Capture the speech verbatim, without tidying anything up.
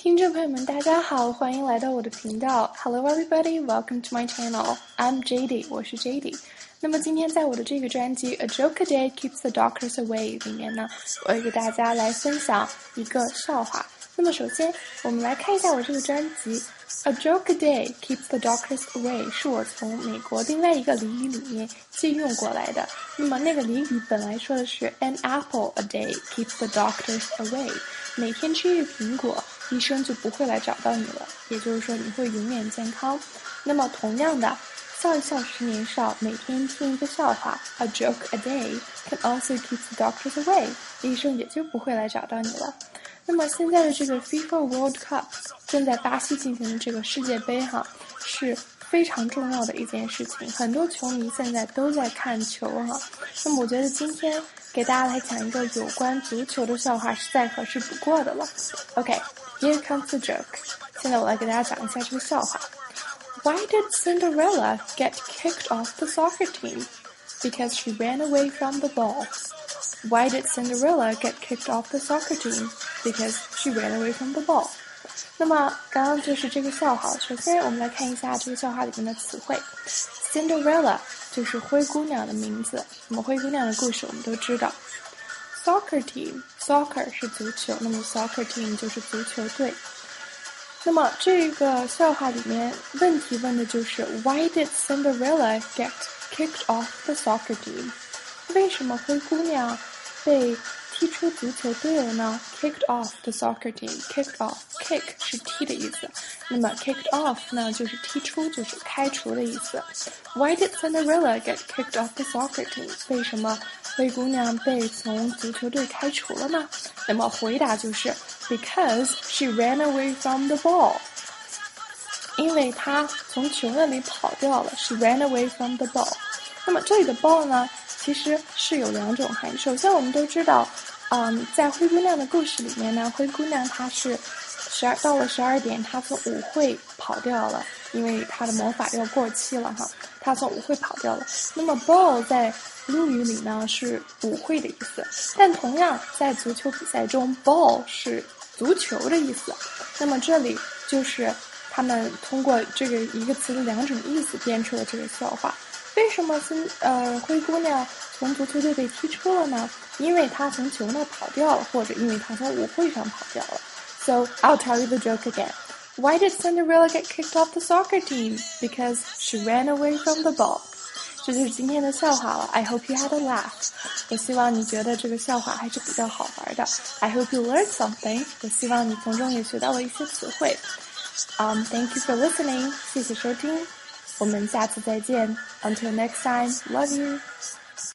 听众朋友们，大家好，欢迎来到我的频道。Hello everybody, welcome to my channel. I'm J D, 我是 J D。那么今天在我的这个专辑 A Joke a Day Keeps the Doctors Away 里面呢，我要给大家来分享一个笑话。那么首先，我们来看一下我这个专辑 A Joke a Day Keeps the Doctors Away 是我从美国另外一个俚语里面借用过来的。那么那个俚语本来说的是 An apple a day keeps the doctors away， 每天吃一个苹果，医生就不会来找到你了，也就是说你会永远健康。那么同样的，笑一笑十年少，每天听一个笑话 A joke a day can also keep the doctors away， 医生也就不会来找到你了。那么现在的这个 FIFA World Cup 正在巴西进行的这个世界杯哈，是非常重要的一件事情，很多球迷现在都在看球哈。那么我觉得今天给大家来讲一个有关足球的笑话是再合适不过的了。OK, here comes the joke. 现在我来给大家讲一下这个笑话。Why did Cinderella get kicked off the soccer team? Because she ran away from the ball. Why did Cinderella get kicked off the soccer team? Because she ran away from the ball. 那么刚刚就是这个笑话，首先我们来看一下这个笑话里面的词汇。Cinderella 就是灰姑娘的名字，那么灰姑娘的故事我们都知道。Soccer team, soccer 是足球，那么 soccer team 就是足球队。那么这个笑话里面问题问的就是 Why did Cinderella get kicked off the soccer team? 为什么灰姑娘被踢出足球队了呢？ Kicked off the soccer team. Kicked off. Kick 是踢的意思，那么 kicked off 呢就是踢出，就是开除的意思。Why did Cinderella get kicked off the soccer team? 为什么灰姑娘被从足球队开除了呢？那么回答就是 Because she ran away from the ball. 因为她从球那里跑掉了。She ran away from the ball. 那么这里的 ball 呢其实是有两种含义。首先我们都知道嗯，在灰姑娘的故事里面呢，灰姑娘她是十二到了十二点，她从舞会跑掉了，因为她的魔法要过期了哈，她从舞会跑掉了。那么 ball 在英语里呢是舞会的意思，但同样在足球比赛中 ball 是足球的意思。那么这里就是他们通过这个一个词的两种意思编出了这个笑话。为什么呃灰姑娘从足球队被踢出了呢？因为她从球那跑掉了，或者因为她从舞会上跑掉了。So I'll tell you the joke again. Why did Cinderella get kicked off the soccer team? Because she ran away from the ball. 这就是今天的笑话了。I hope you had a laugh. 我希望你觉得这个笑话还是比较好玩的。I hope you learned something. 我希望你从中也学到了一些词汇。Um, thank you for listening. 谢谢收听。我们下次再见。Until next time, love you.